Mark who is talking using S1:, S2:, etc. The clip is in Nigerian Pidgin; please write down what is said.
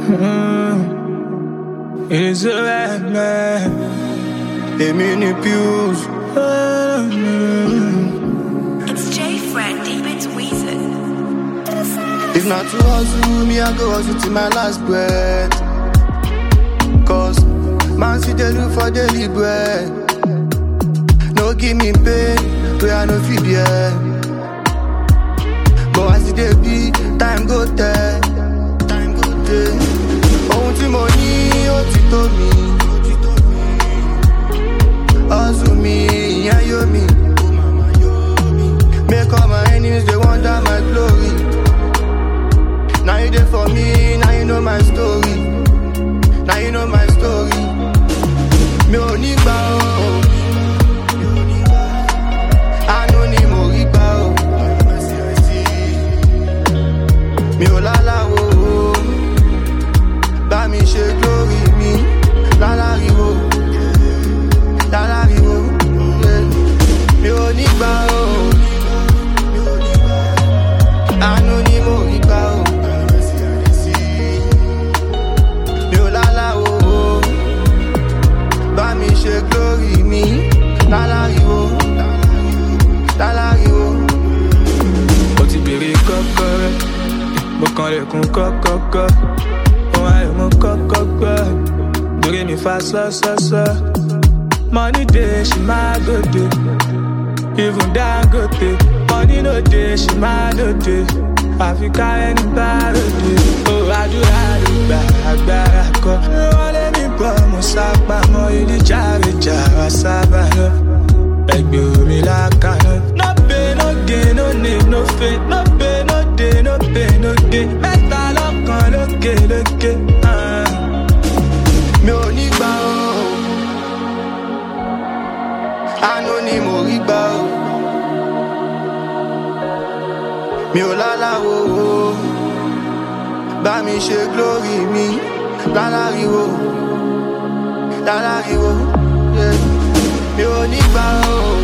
S1: It's a rap man. Èmi ni Pius.
S2: It's J-Fred, deep it's Weezer.
S1: If not to hustle, me I go hustle till my last breath. Cause man see they look for daily bread. No give me pain, where I no feel yeah. But as it be, time go there. Time go there. Ohun tí mo ní, ó ti tó mi. Hustle me, ìyẹn yó mi. Make all my enemies, they wonder my glory. Now you there for me, now you know my story. Now you know my story. Mi ò ní gbà o. Àánú ni mo rí gbà o. Mi ò láláwo o. Bá mi ṣe glory mi. Láláriwo. Láláriwo. Mi ò ní gbà o. Àánú ni mo rí gbà o. Mi ò láláwo o. Bá mi ṣe glory mi. Láláriwo. Láláriwo. Mo ti bèrè kọ́kọ́ rẹ̀. Mo kàn lẹ̀kùn kọ́kọ́kọ́. Ohun ayọ̀ mo kọ́kọ́ gbọ́. Dórí mi fa sọ́sọ́sọ́. Money dey, she my go dey. Even Dangote. Money no dey, she my no dey. Africa ẹni bá ròde. Àdúrà ló gba agbára kọ. Wọ́n lé mi bọ̀, mo sápamọ́ ilé jàre-jà wá sábà lọ. Ẹgbẹ́ omi lákàná. No pain, no gain, no need, no fate. No pain, no day, no pain, no gain. Mẹ́ta lọ́kàn lókè lókè. Mi ò ní gbà o. Àánú ni mo rí gbà o. Mi ò láláwo o. Bá mi ṣe glory mi. Láláriwo. Láláriwo. Mi ò ní gbà o.